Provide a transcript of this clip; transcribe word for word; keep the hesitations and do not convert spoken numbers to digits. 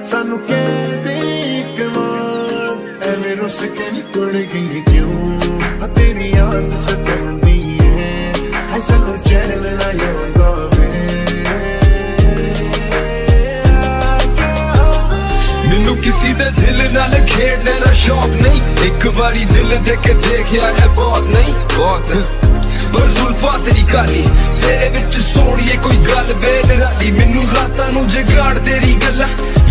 सानू कहते कमाल एवें रुस के निकल गई क्यों तेरी याद सतांदी है हाय सानू चैन ना आंदा वे मैनू किसी दे दिल नाल खेडने दा शौक नहीं एक बारी दिल दे के देखया है बहुत नहीं बहुत पर जुल्फा तेरी काली तेरे विच सोहणीए कोई गल बेनराली मैनू रातां नू जगाड़ तेरी गल्लां